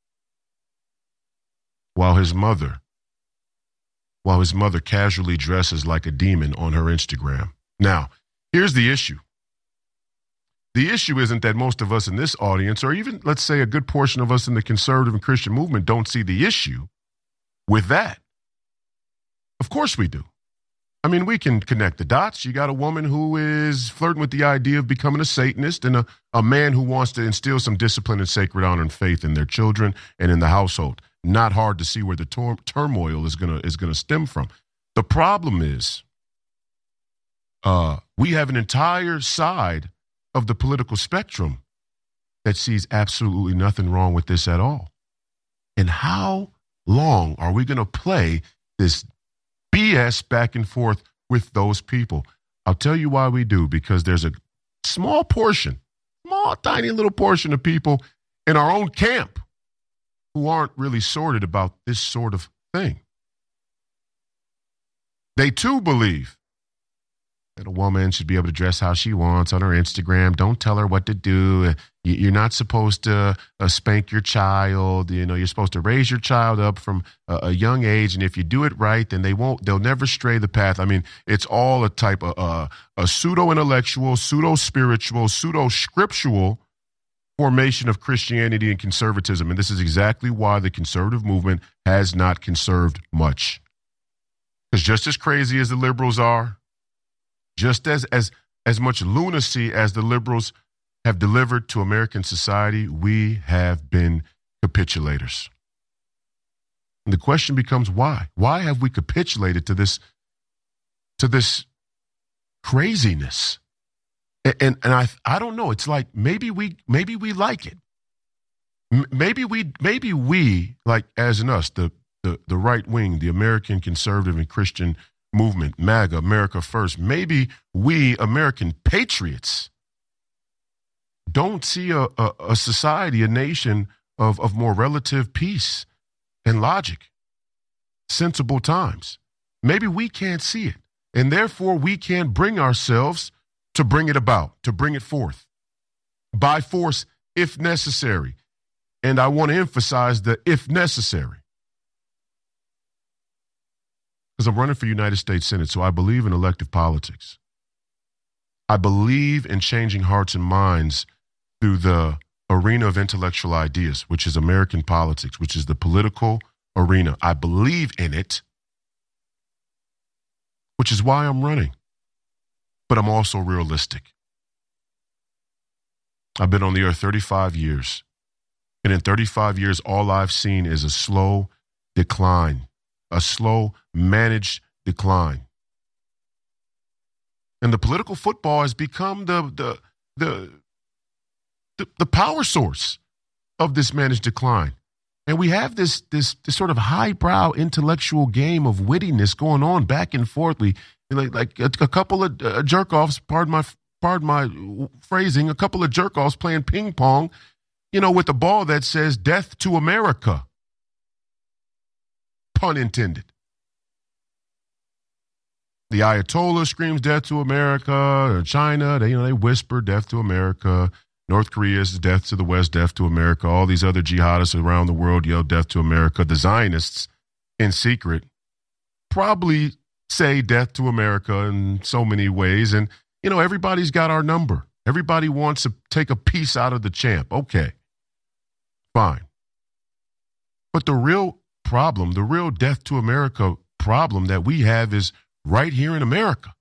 While his mother, while his mother casually dresses like a demon on her Instagram. Now, here's the issue. The issue isn't that most of us in this audience, or even, let's say, a good portion of us in the conservative and Christian movement don't see the issue with that. Of course we do. I mean, we can connect the dots. You got a woman who is flirting with the idea of becoming a Satanist, and a, a man who wants to instill some discipline and sacred honor and faith in their children and in the household. Not hard to see where the tor- turmoil is gonna is gonna stem from. The problem is, uh, we have an entire side of the political spectrum that sees absolutely nothing wrong with this at all. And how long are we going to play this B S back and forth with those people? I'll tell you why we do, because there's a small portion, small, tiny little portion of people in our own camp who aren't really sorted about this sort of thing. They too believe that a woman should be able to dress how she wants on her Instagram. Don't tell her what to do. You're not supposed to uh, spank your child. You know, you're supposed to raise your child up from a, a young age. And if you do it right, then they won't, they'll never stray the path. I mean, it's all a type of uh, a pseudo-intellectual, pseudo-spiritual, pseudo-scriptural formation of Christianity and conservatism. And this is exactly why the conservative movement has not conserved much. Because just as crazy as the liberals are, just as, as, as much lunacy as the liberals have delivered to American society, we have been capitulators. And the question becomes why? Why have we capitulated to this, to this craziness? And, and, and I, I don't know. It's like maybe we, maybe we like it. M- maybe we, maybe we, like as in us, the, the, the right wing, the American conservative and Christian movement, MAGA, America First, maybe we American patriots don't see a, a, a society, a nation of, of more relative peace and logic, sensible times. Maybe we can't see it, and therefore we can't bring ourselves to bring it about, to bring it forth by force if necessary. And I want to emphasize the if necessary. Because I'm running for United States Senate, so I believe in elective politics. I believe in changing hearts and minds through the arena of intellectual ideas, which is American politics, which is the political arena. I believe in it, which is why I'm running. But I'm also realistic. I've been on the earth thirty-five years, and in thirty-five years, all I've seen is a slow decline. A slow, managed decline. And the political football has become the, the, the, the, the power source of this managed decline. And we have this, this, this sort of highbrow intellectual game of wittiness going on back and forth. We, like, like a, a couple of uh, jerk-offs, pardon my, pardon my phrasing, a couple of jerk-offs playing ping pong, you know, with a ball that says death to America. Pun intended. The Ayatollah screams death to America. China, they, you know, they whisper death to America. North Korea is death to the West, death to America. All these other jihadists around the world yell death to America. The Zionists, in secret, probably say death to America in so many ways. And, you know, everybody's got our number. Everybody wants to take a piece out of the champ. Okay, fine. But the real problem, the real death to America problem that we have is right here in America.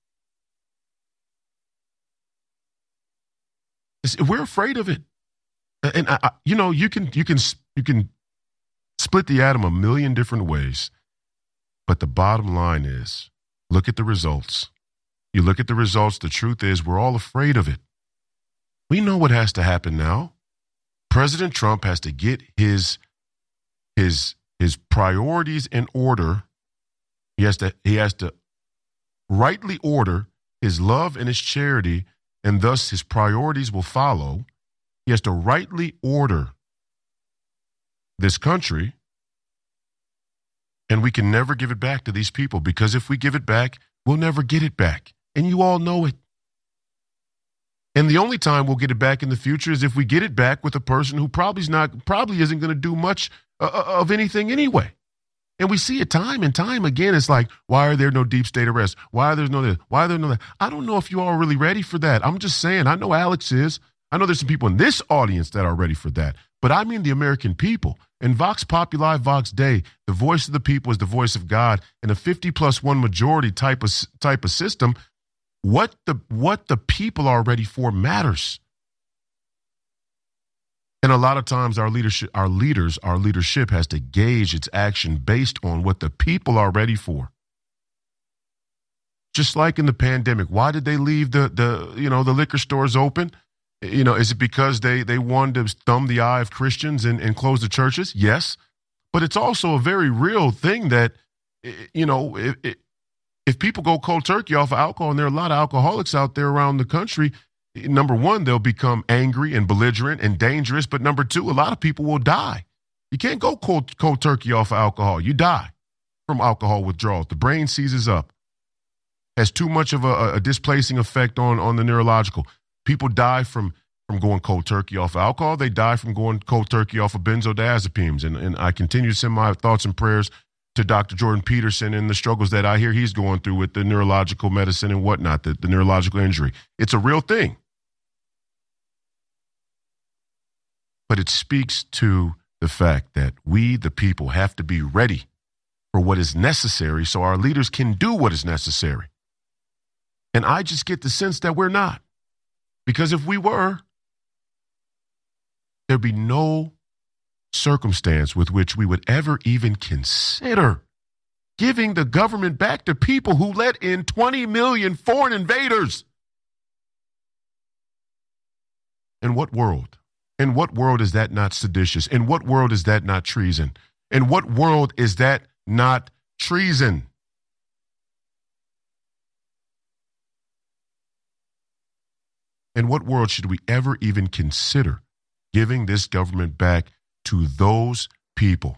It's, we're afraid of it. And, I, I, you know, you can, you can, you can split the atom a million different ways. But the bottom line is, look at the results. You look at the results, the truth is we're all afraid of it. We know what has to happen now. President Trump has to get his his his priorities in order. He has to he has to rightly order his love and his charity, and thus his priorities will follow. He has to rightly order this country, and we can never give it back to these people, because if we give it back, we'll never get it back. And you all know it. And the only time we'll get it back in the future is if we get it back with a person who probably's not, probably isn't going to do much uh, of anything anyway. And we see it time and time again. It's like, why are there no deep state arrests? Why are there no this? Why are there no that? I don't know if you all are really ready for that. I'm just saying, I know Alex is. I know there's some people in this audience that are ready for that. But I mean the American people. And Vox Populi, Vox Dei, the voice of the people is the voice of God. In a fifty plus one majority type of type of system, what the what the people are ready for matters. And a lot of times our leadership, our leaders, our leadership has to gauge its action based on what the people are ready for. Just like in the pandemic, why did they leave the the you know the liquor stores open? You know, is it because they they wanted to thumb the eye of Christians and, and close the churches? Yes, but it's also a very real thing that, you know, if, if people go cold turkey off of alcohol, and there are a lot of alcoholics out there around the country, number one, they'll become angry and belligerent and dangerous. But number two, a lot of people will die. You can't go cold, cold turkey off of alcohol. You die from alcohol withdrawal. The brain seizes up, has too much of a, a displacing effect on, on the neurological. People die from, from going cold turkey off of alcohol. They die from going cold turkey off of benzodiazepines. And, and I continue to send my thoughts and prayers to Doctor Jordan Peterson and the struggles that I hear he's going through with the neurological medicine and whatnot, the, the neurological injury. It's a real thing. But it speaks to the fact that we, the people, have to be ready for what is necessary so our leaders can do what is necessary. And I just get the sense that we're not. Because if we were, there'd be no circumstance with which we would ever even consider giving the government back to people who let in twenty million foreign invaders. In what world? In what world is that not seditious? In what world is that not treason? In what world is that not treason? In what world should we ever even consider giving this government back to those people?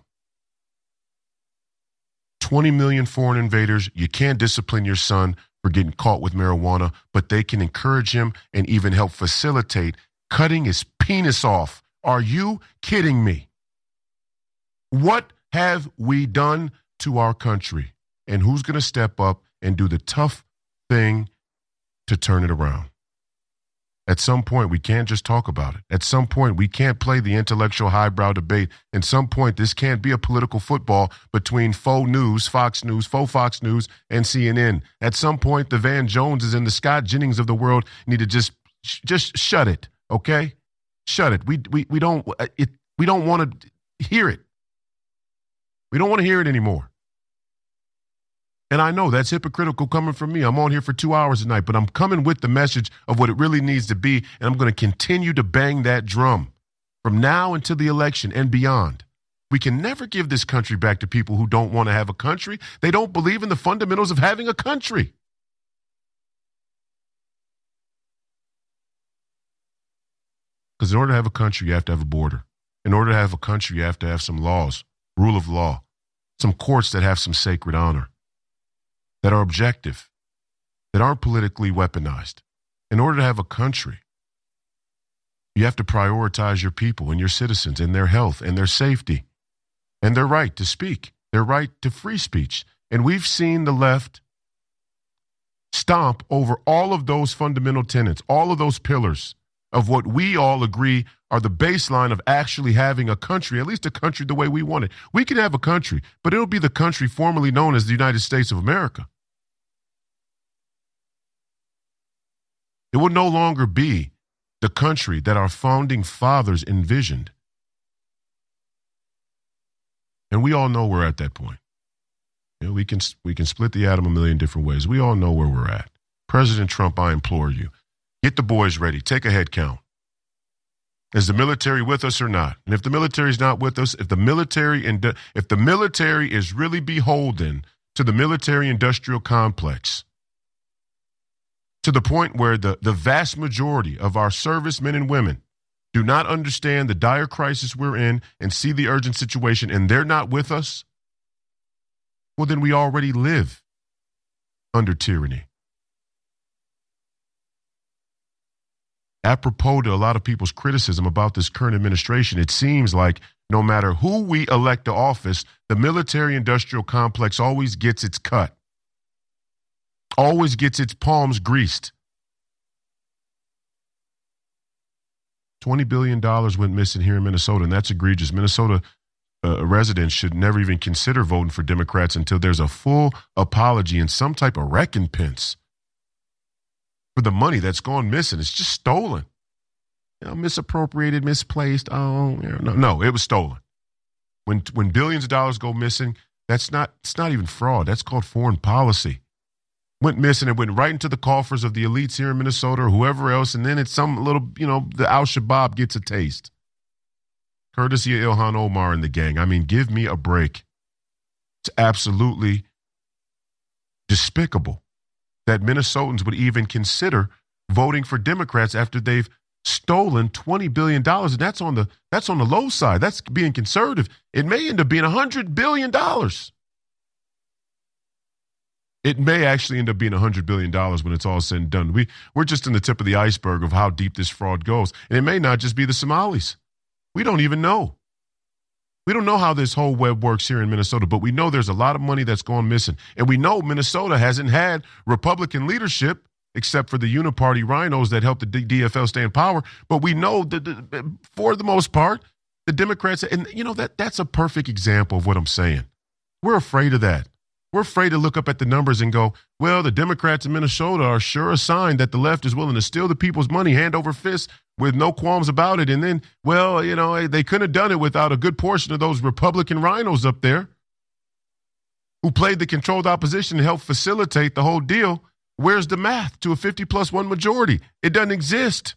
twenty million foreign invaders, you can't discipline your son for getting caught with marijuana, but they can encourage him and even help facilitate cutting his penis off. Are you kidding me? What have we done to our country? And who's going to step up and do the tough thing to turn it around? At some point, we can't just talk about it. At some point, we can't play the intellectual highbrow debate. At some point, this can't be a political football between faux news, Fox News, faux Fox News, and C N N. At some point, the Van Joneses and the Scott Jennings of the world need to just just shut it, okay? Shut it. We we we don't it. We don't want to hear it. We don't want to hear it anymore. And I know that's hypocritical coming from me. I'm on here for two hours tonight, but I'm coming with the message of what it really needs to be, and I'm going to continue to bang that drum from now until the election and beyond. We can never give this country back to people who don't want to have a country. They don't believe in the fundamentals of having a country. Because in order to have a country, you have to have a border. In order to have a country, you have to have some laws, rule of law, some courts that have some sacred honor, that are objective, that aren't politically weaponized. In order to have a country, you have to prioritize your people and your citizens and their health and their safety and their right to speak, their right to free speech. And we've seen the left stomp over all of those fundamental tenets, all of those pillars of what we all agree are the baseline of actually having a country, at least a country the way we want it. We can have a country, but it'll be the country formerly known as the United States of America. It will no longer be the country that our founding fathers envisioned. And we all know we're at that point. You know, we can we can split the atom a million different ways. We all know where we're at. President Trump, I implore you, get the boys ready. Take a head count. Is the military with us or not? And if the military is not with us, if the military and if the military is really beholden to the military-industrial complex, to the point where the, the vast majority of our servicemen and women do not understand the dire crisis we're in and see the urgent situation, and they're not with us, well, then we already live under tyranny. Apropos to a lot of people's criticism about this current administration, it seems like no matter who we elect to office, the military-industrial complex always gets its cut, always gets its palms greased. twenty billion dollars went missing here in Minnesota, and that's egregious. Minnesota uh, residents should never even consider voting for Democrats until there's a full apology and some type of recompense for the money that's gone missing. It's just stolen. You know, misappropriated, misplaced. Oh, you know, no, no, it was stolen. When when billions of dollars go missing, that's not it's not even fraud. That's called foreign policy. Went missing. It went right into the coffers of the elites here in Minnesota or whoever else, and then it's some little, you know, the Al-Shabaab gets a taste. Courtesy of Ilhan Omar and the gang. I mean, give me a break. It's absolutely despicable that Minnesotans would even consider voting for Democrats after they've stolen twenty billion dollars. And that's on the that's on the low side. That's being conservative. It may end up being one hundred billion dollars. It may actually end up being one hundred billion dollars when it's all said and done. We, we're just in the tip of the iceberg of how deep this fraud goes. And it may not just be the Somalis. We don't even know. We don't know how this whole web works here in Minnesota, but we know there's a lot of money that's gone missing. And we know Minnesota hasn't had Republican leadership except for the uniparty rhinos that helped the D F L stay in power. But we know that the, for the most part, the Democrats, and you know, that that's a perfect example of what I'm saying. We're afraid of that. We're afraid to look up at the numbers and go, well, the Democrats in Minnesota are sure a sign that the left is willing to steal the people's money hand over fist with no qualms about it. And then, well, you know, they couldn't have done it without a good portion of those Republican rhinos up there who played the controlled opposition to help facilitate the whole deal. Where's the math to a fifty plus one majority? It doesn't exist.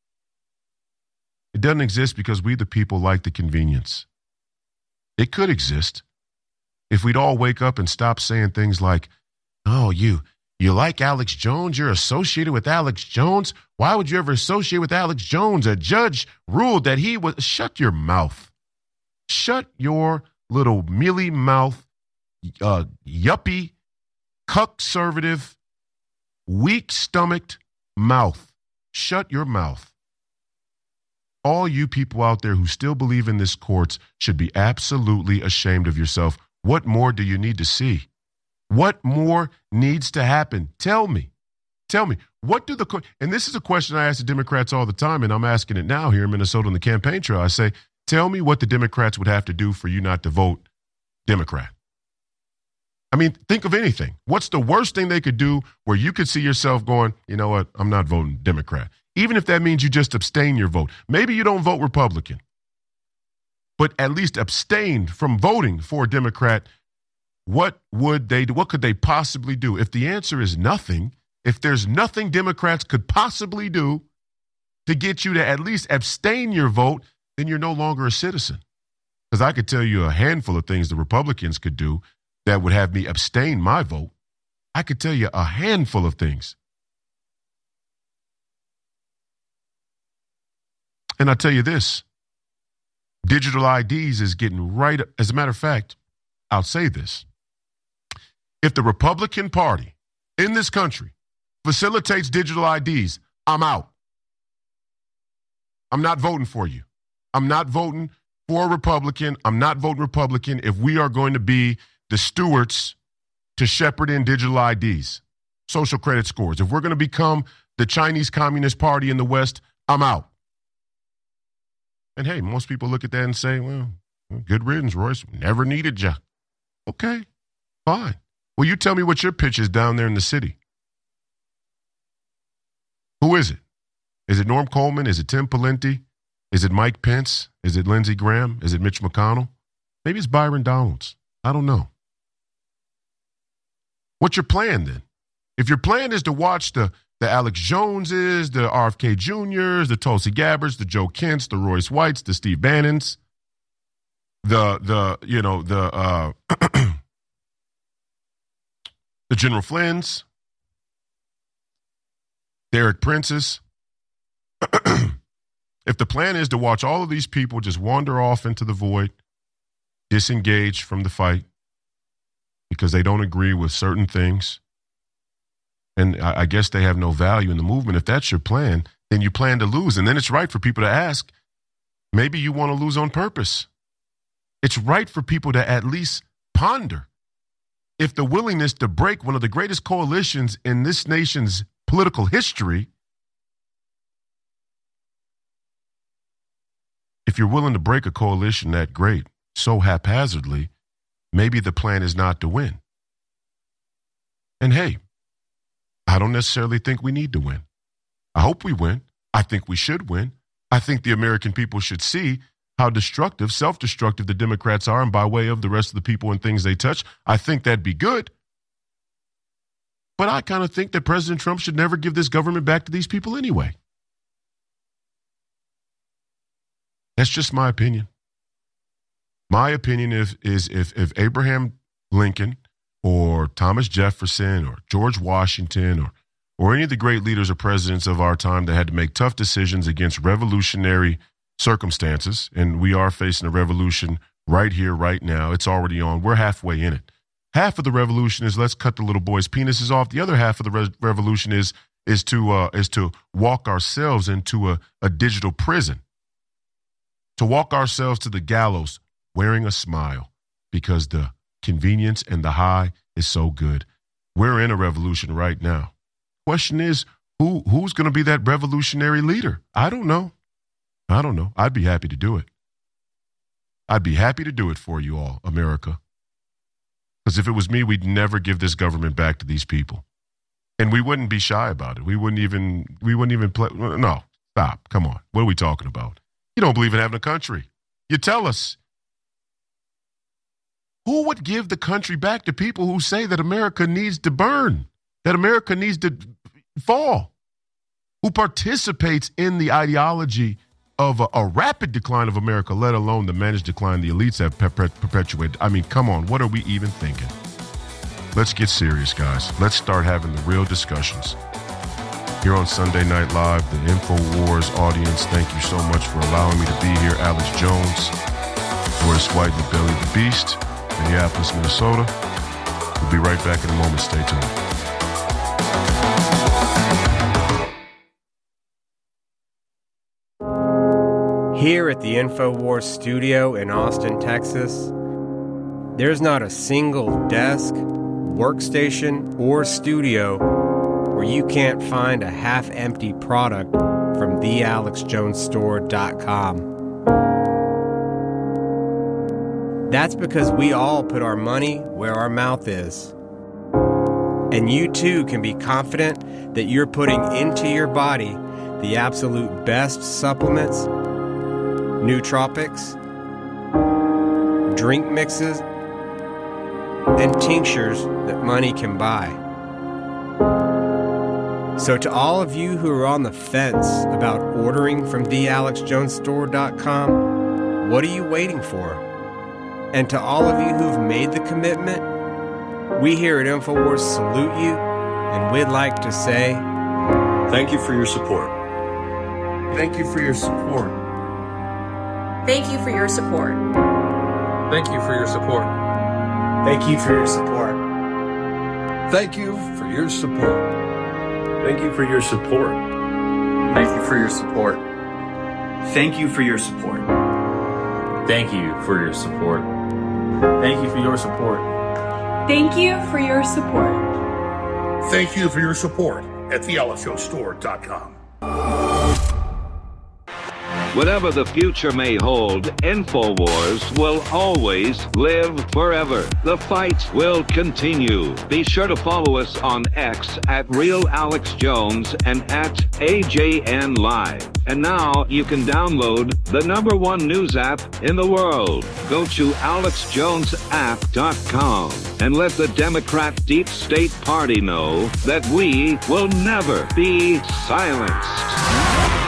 It doesn't exist because we, the people, like the convenience. It could exist if we'd all wake up and stop saying things like, oh, you you like Alex Jones? You're associated with Alex Jones? Why would you ever associate with Alex Jones? A judge ruled that he was... Shut your mouth. Shut your little mealy mouth, uh, yuppie, cuck-servative, weak-stomached mouth. Shut your mouth. All you people out there who still believe in this courts should be absolutely ashamed of yourself. What more do you need to see? What more needs to happen? Tell me. Tell me. What do the and this is a question I ask the Democrats all the time, and I'm asking it now here in Minnesota on the campaign trail. I say, tell me what the Democrats would have to do for you not to vote Democrat. I mean, think of anything. What's the worst thing they could do where you could see yourself going, you know what, I'm not voting Democrat. Even if that means you just abstain your vote. Maybe you don't vote Republican, but at least abstained from voting for a Democrat. What would they do? What could they possibly do? If the answer is nothing, if there's nothing Democrats could possibly do to get you to at least abstain your vote, then you're no longer a citizen. Because I could tell you a handful of things the Republicans could do that would have me abstain my vote. I could tell you a handful of things. And I'll tell you this. Digital I Ds is getting right. As a matter of fact, I'll say this. If the Republican Party in this country facilitates digital I Ds, I'm out. I'm not voting for you. I'm not voting for a Republican. I'm not voting Republican if we are going to be the stewards to shepherd in digital I Ds, social credit scores. If we're going to become the Chinese Communist Party in the West, I'm out. And hey, most people look at that and say, well, good riddance, Royce. Never needed you. Okay, fine. Well, you tell me what your pitch is down there in the city. Who is it? Is it Norm Coleman? Is it Tim Pawlenty? Is it Mike Pence? Is it Lindsey Graham? Is it Mitch McConnell? Maybe it's Byron Donalds. I don't know. What's your plan then? If your plan is to watch the the Alex Joneses, the R F K Juniors, the Tulsi Gabbards, the Joe Kents, the Royce Whites, the Steve Bannons, the the you know the uh, the General Flynn's, Derek Prince's. If the plan is to watch all of these people just wander off into the void, disengage from the fight because they don't agree with certain things, and I, I guess they have no value in the movement. If that's your plan, then you plan to lose. And then it's right for people to ask, maybe you want to lose on purpose. It's right for people to at least ponder if the willingness to break one of the greatest coalitions in this nation's political history, if you're willing to break a coalition that great so haphazardly, maybe the plan is not to win. And hey, I don't necessarily think we need to win. I hope we win. I think we should win. I think the American people should see how destructive, self-destructive the Democrats are, and by way of the rest of the people and things they touch. I think that'd be good. But I kind of think that President Trump should never give this government back to these people anyway. That's just my opinion. My opinion is, is if, if Abraham Lincoln or Thomas Jefferson or George Washington or, or any of the great leaders or presidents of our time that had to make tough decisions against revolutionary circumstances, and we are facing a revolution right here, right now. It's already on. We're halfway in it. Half of the revolution is let's cut the little boys' penises off. The other half of the re- revolution is is to uh, is to walk ourselves into a, a digital prison, to walk ourselves to the gallows wearing a smile because the convenience and the high is so good. We're in a revolution right now. Question is, who who's going to be that revolutionary leader? I don't know. I don't know. I'd be happy to do it. I'd be happy to do it for you all, America. Because if it was me, we'd never give this government back to these people. And we wouldn't be shy about it. We wouldn't even, we wouldn't even play. No, stop. Come on. What are we talking about? You don't believe in having a country. You tell us. Who would give the country back to people who say that America needs to burn, that America needs to fall, who participates in the ideology of a, a rapid decline of America, let alone the managed decline the elites have per- perpetuated? I mean, come on, what are we even thinking? Let's get serious, guys. Let's start having the real discussions. Here on Sunday Night Live, the InfoWars audience, thank you so much for allowing me to be here. Alex Jones, Royce White, and Billy the Beast, Minneapolis, Minnesota. We'll be right back in a moment. Stay tuned. Here at the InfoWars studio in Austin, Texas, there's not a single desk, workstation, or studio where you can't find a half-empty product from the alex jones store dot com. That's because we all put our money where our mouth is. And you too can be confident that you're putting into your body the absolute best supplements, nootropics, drink mixes, and tinctures that money can buy. So to all of you who are on the fence about ordering from the alex jones store dot com, what are you waiting for? And to all of you who've made the commitment, we here at InfoWars salute you, and we'd like to say, thank you for your support. Thank you for your support. Thank you for your support. Thank you for your support. Thank you for your support. Thank you for your support. Thank you for your support. Thank you for your support. Thank you for your support. Thank you for your support. Thank you for your support. Thank you for your support. Thank you for your support at the alex jones store dot com. Whatever the future may hold, InfoWars will always live forever. The fight will continue. Be sure to follow us on X at Real Alex Jones and at A J N Live. And now you can download the number one news app in the world. Go to alex jones app dot com and let the Democrat Deep State Party know that we will never be silenced.